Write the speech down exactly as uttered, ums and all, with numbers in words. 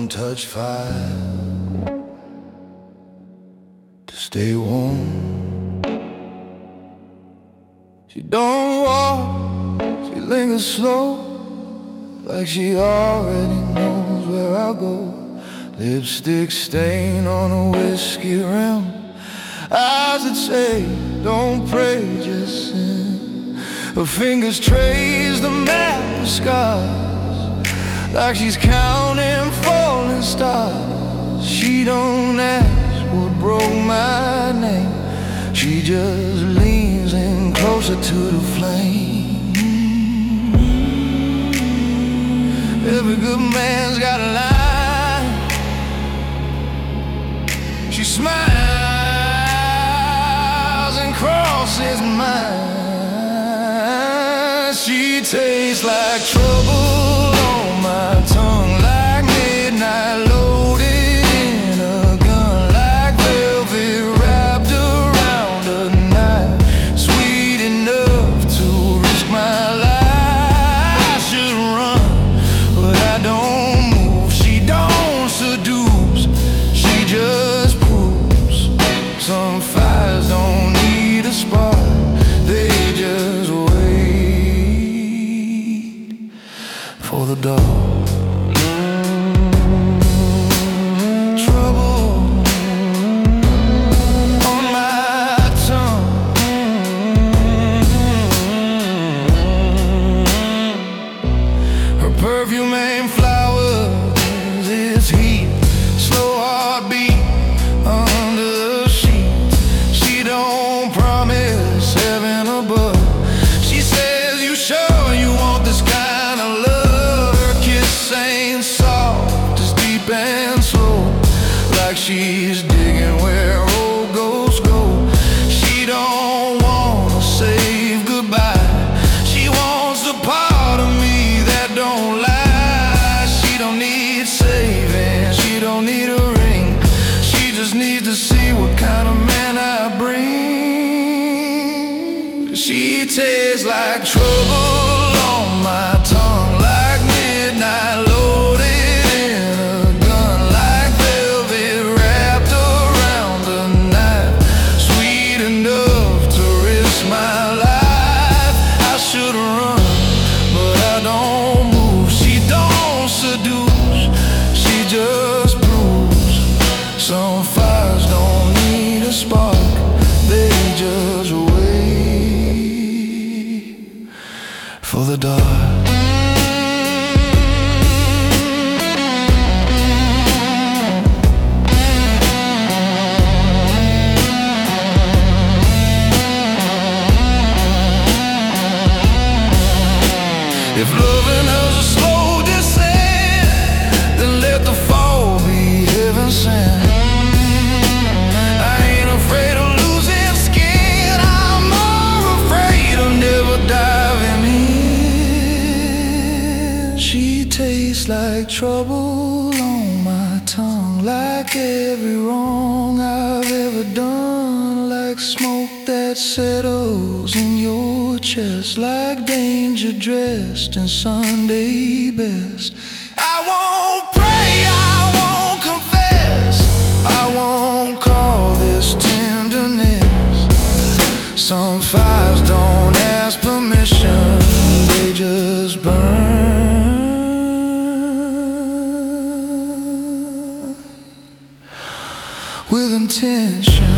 don't touch fire to stay warm. She don't walk, she lingers slow, like she already knows where I'll go. Lipstick stain on a whiskey rim, eyes that say, don't pray, just sin. Her fingers trace the map of scars, like she's counting falling stars. She don't ask what broke my name, she just leans in closer to the flame. Every good man's got a line. She smiles and crosses mine. She tastes like trouble on my tongue, like midnight loaded in a gun, like velvet wrapped around a knife, sweet enough to risk my life. I should run, but I don't move. She don't seduce, she just some fires don't need a spark, they just wait for the dawn. Trouble on my tongue, her perfume ain't flowers, it's heat, slow heartbeat under. Don't promise heaven above. She says, you sure you want this kind of love? Her kiss ain't soft, it's deep and slow, like she's digging where old ghosts go. She don't wanna say goodbye, she wants the part of me that don't lie. She don't need saving, she don't need a ring, she just needs to see what kind of man I bring. She tastes like trouble on my tongue, like midnight loaded in a gun, like velvet wrapped around a knife, sweet enough to risk my life. I should run, but I don't move. She don't seduce, she just proves some fires don't need a spark, they just wait for the dark. If loving us a slow descent, then let the fall be heaven sent. I ain't afraid of losing skin, I'm more afraid of never diving in. She tastes like trouble on my tongue, like every wrong I've ever done, like smoke that settles in your chest, like danger dressed in Sunday best. I won't pray, I won't confess, I won't call this tenderness. Some fires don't ask permission, they just burn with intention.